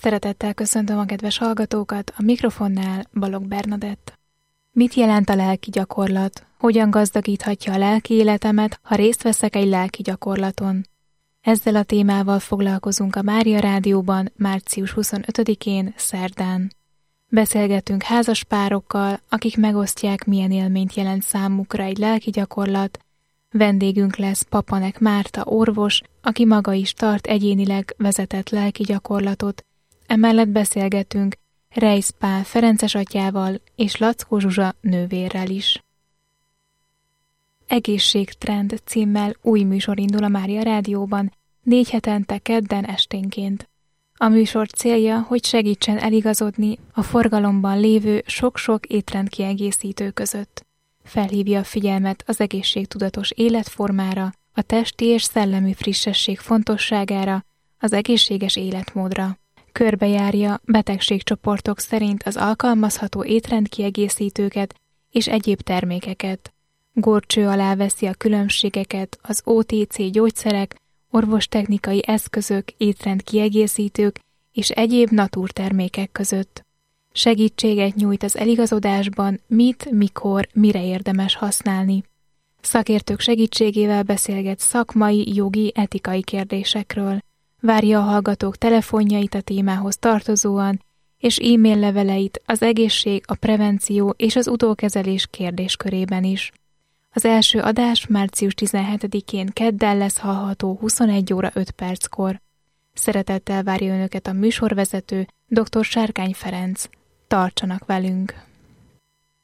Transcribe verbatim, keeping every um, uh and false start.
Szeretettel köszöntöm a kedves hallgatókat, a mikrofonnál Balogh Bernadett. Mit jelent a lelki gyakorlat? Hogyan gazdagíthatja a lelki életemet, ha részt veszek egy lelki gyakorlaton? Ezzel a témával foglalkozunk a Mária Rádióban március huszonötödikén, szerdán. Beszélgetünk házas párokkal, akik megosztják, milyen élményt jelent számukra egy lelki gyakorlat. Vendégünk lesz Papanek Márta orvos, aki maga is tart egyénileg vezetett lelki gyakorlatot. Emellett beszélgetünk Reisz Pál ferences atyával és Lackó Zsuzsa nővérrel is. Egészségtrend címmel új műsor indul a Mária Rádióban, négy hetente kedden esténként. A műsor célja, hogy segítsen eligazodni a forgalomban lévő sok-sok étrendkiegészítő között. Felhívja a figyelmet az egészségtudatos életformára, a testi és szellemi frissesség fontosságára, az egészséges életmódra. Körbejárja betegségcsoportok szerint az alkalmazható étrendkiegészítőket és egyéb termékeket. Górcső alá veszi a különbségeket az o té cé gyógyszerek, orvostechnikai eszközök, étrendkiegészítők és egyéb naturtermékek között. Segítséget nyújt az eligazodásban, mit, mikor, mire érdemes használni. Szakértők segítségével beszélget szakmai, jogi, etikai kérdésekről. Várja a hallgatók telefonjait a témához tartozóan, és e-mail leveleit az egészség, a prevenció és az utókezelés kérdéskörében is. Az első adás március tizenhetedikén kedden lesz hallható huszonegy óra öt perckor. Szeretettel várja önöket a műsorvezető, dr. Sárkány Ferenc. Tartsanak velünk!